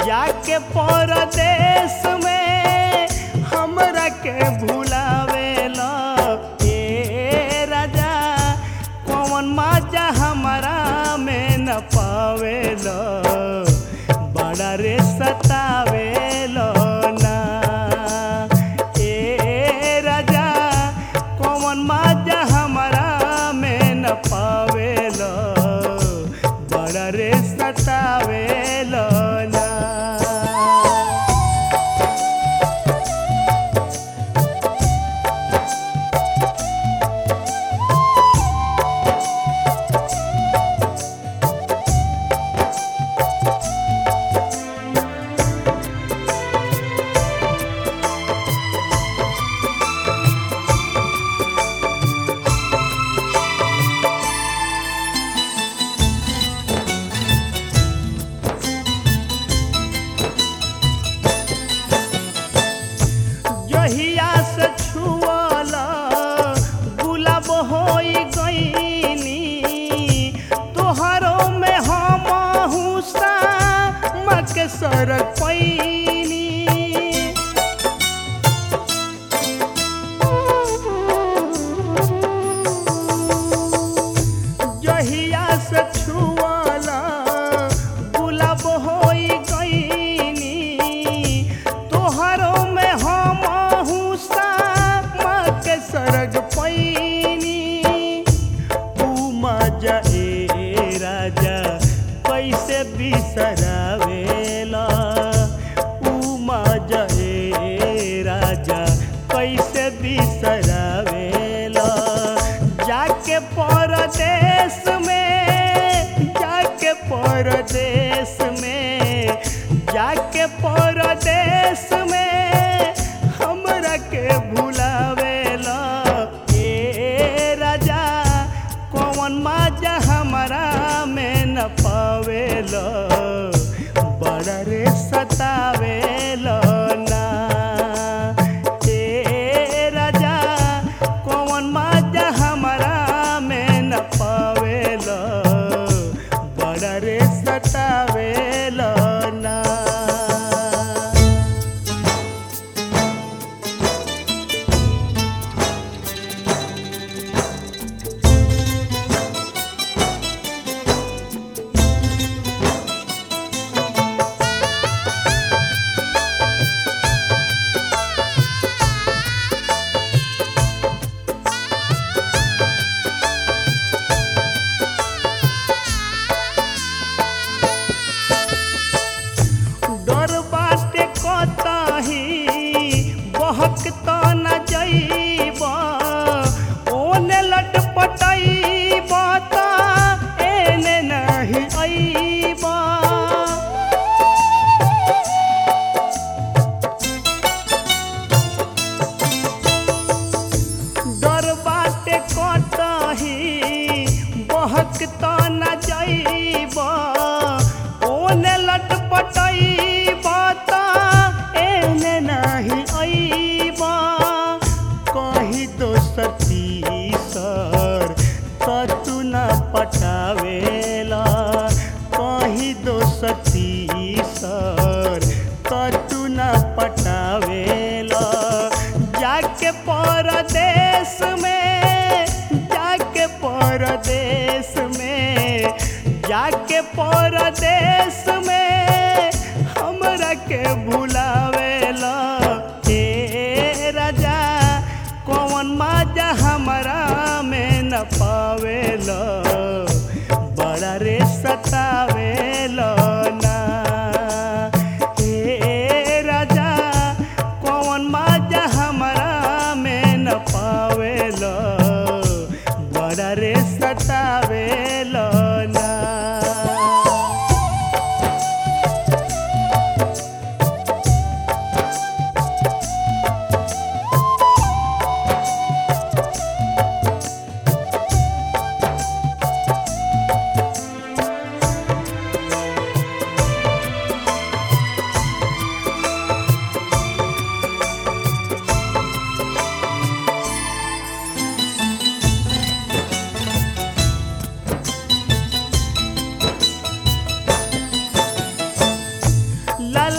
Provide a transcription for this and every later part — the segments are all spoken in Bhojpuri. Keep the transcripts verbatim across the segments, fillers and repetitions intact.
जाके परदेश में हमरा के भुलावेला ए राजा कौन मजा हमारा में न पावेला बड़ा रे सतावेला ना ए राजा कौन मजा हमारा में न पावेला बड़ा रे सतावेला ना। जहिया से छुअला गुलाब होई गईनी तोहरो में हम हुसा मके सर पैनी जहिया से छुअला गुलाब होई गईनी तोहरो में हम सरग पैनी तू मजा ए राजा कैसे बिसरावेला ऊ मजा ए राजा कैसे बिसरावेला जाके परदेश में जाके परदेश में जाके परदेश में हमरा के भुलावेला ए राजा कौन मजा हमारा में न पावेला बड़ा रे सतावेला ना ए राजा कौन मजा हमारा में न पावेला बड़ा रे सतावेला ना।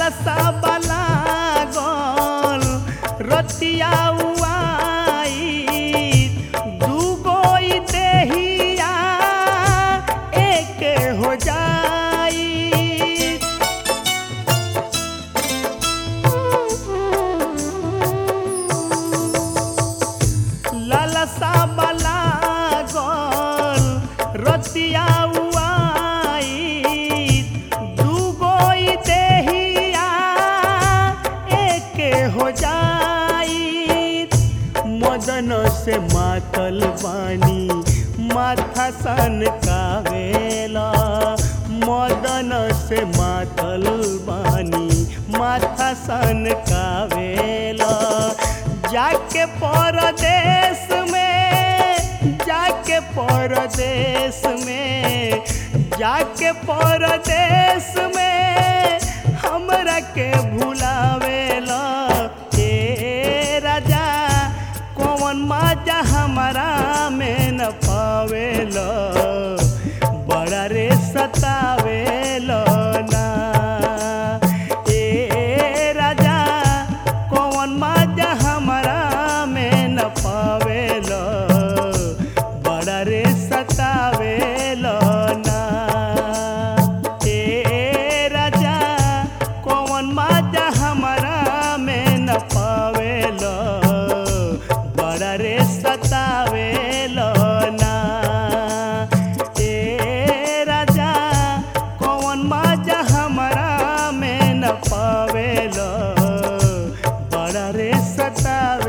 लालसा बला गल रतिया उआई दूगो ई देहिया एक हो जाई लालसा बला गल रतिया उआई दूगो ई देहिया एक हो जाई मदन से मातल बानी माथा सन कावेला मदन से मातल बानी माथा सन कावेला जाके परदेश में जाके परदेश में जाके परदेश में हमरा के भुलावेला ए राजा कौन मजा हमारा में न पावेला बड़ा रे सतावेला ना ए राजा कौन मजा हमारा में न पावेला बड़ा रे सतावेला ना ए राजा कौन मजा हमारा में न पावेला बड़ा रे सतावेला ना ए राजा कौन मजा हमारा में न पावेला बड़ा रे सतावेला